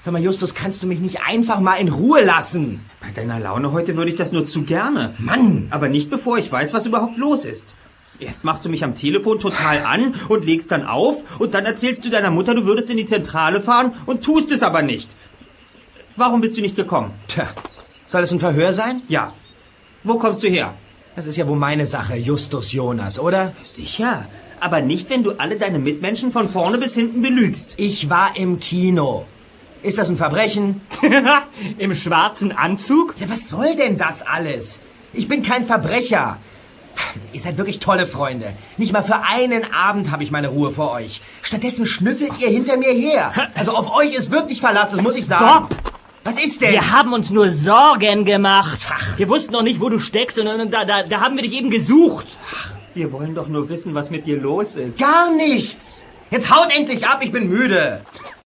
Sag mal, Justus, kannst du mich nicht einfach mal in Ruhe lassen? Bei deiner Laune heute würde ich das nur zu gerne. Mann! Aber nicht bevor ich weiß, was überhaupt los ist. Erst machst du mich am Telefon total an und legst dann auf und dann erzählst du deiner Mutter, du würdest in die Zentrale fahren und tust es aber nicht. Warum bist du nicht gekommen? Tja, soll das ein Verhör sein? Ja. Wo kommst du her? Das ist ja wohl meine Sache, Justus Jonas, oder? Sicher. Aber nicht, wenn du alle deine Mitmenschen von vorne bis hinten belügst. Ich war im Kino. Ist das ein Verbrechen? Im schwarzen Anzug? Ja, was soll denn das alles? Ich bin kein Verbrecher. Ihr seid wirklich tolle Freunde. Nicht mal für einen Abend habe ich meine Ruhe vor euch. Stattdessen schnüffelt ihr hinter mir her. Also auf euch ist wirklich Verlass, das muss ich sagen. Bob! Was ist denn? Wir haben uns nur Sorgen gemacht. Wir wussten noch nicht, wo du steckst und da haben wir dich eben gesucht. Wir wollen doch nur wissen, was mit dir los ist. Gar nichts. Jetzt haut endlich ab, ich bin müde.